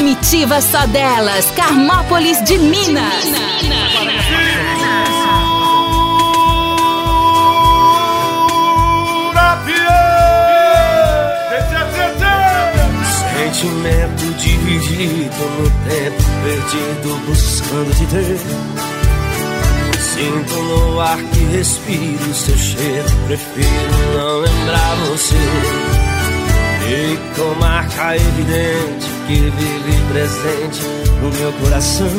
Comitiva só delas, Carmópolis de Minas. Sentimento dividido no tempo perdido buscando te ter. Sinto no ar que respiro seu cheiro, prefiro não lembrar você. Ficou marca evidente que vive presente no meu coração.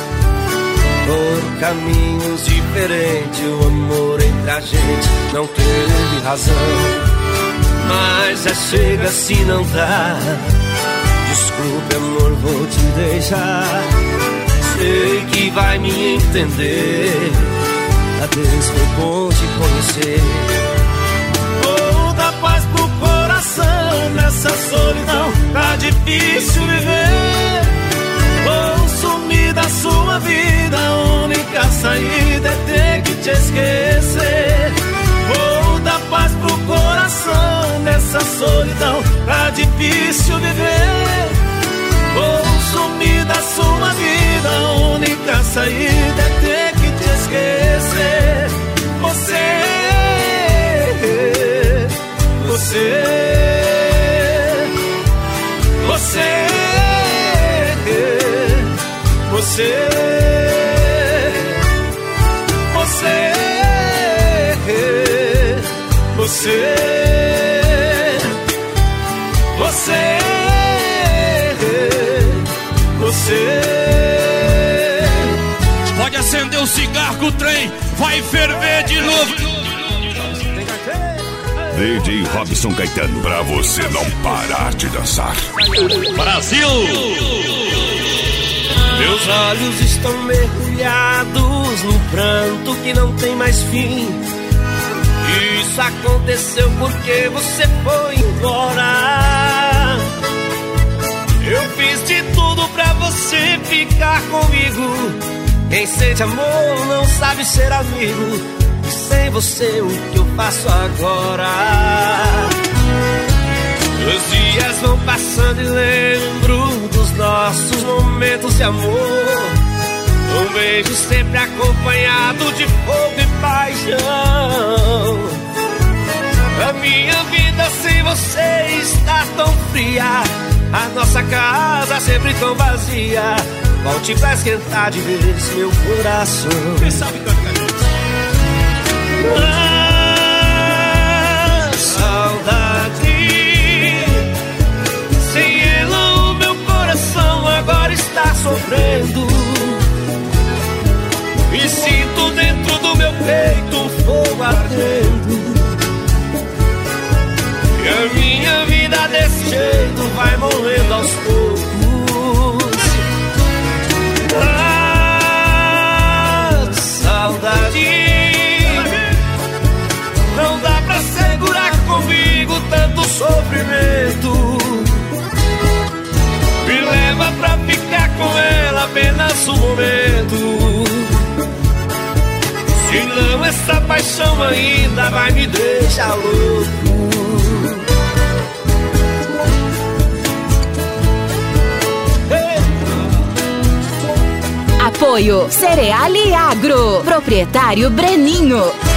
Por caminhos diferentes, o amor entre a gente não teve razão. Mas já chega se não dá. Desculpe amor, vou te deixar. Sei que vai me entender. Adeus, foi bom te conhecer. Vou dar paz pro coração. Nessa solidão tá difícil viver. Vou sumir da sua vida. A única saída é ter que te esquecer. Vou dar paz pro coração. Nessa solidão tá difícil viver. Vou sumir da sua vida. A única saída é ter que te esquecer. Você pode acender o cigarro que o trem vai ferver de novo. DJ Robson Caetano, pra você não parar de dançar. Brasil! Meus olhos estão mergulhados num pranto que não tem mais fim. Isso aconteceu porque você foi embora. Eu fiz de tudo pra você ficar comigo. Quem sente amor não sabe ser amigo. E sem você o que eu faço agora? Os dias vão passando e lembro dos nossos momentos de amor. Um beijo sempre acompanhado de fogo e paixão. A minha vida sem você está tão fria. A nossa casa sempre tão vazia. Volte pra esquentar de vez meu coração. Quem sabe canta, saudade. Sem ela o meu coração agora está sofrendo. E sinto dentro do meu peito um fogo ardendo. E a minha vida desse jeito vai morrendo aos poucos. Saudade. Não dá pra segurar comigo tanto sofrimento. Me leva pra ficar com ela apenas um momento. Senão essa paixão ainda vai me deixar louco. Apoio Cereale Agro, proprietário Breninho.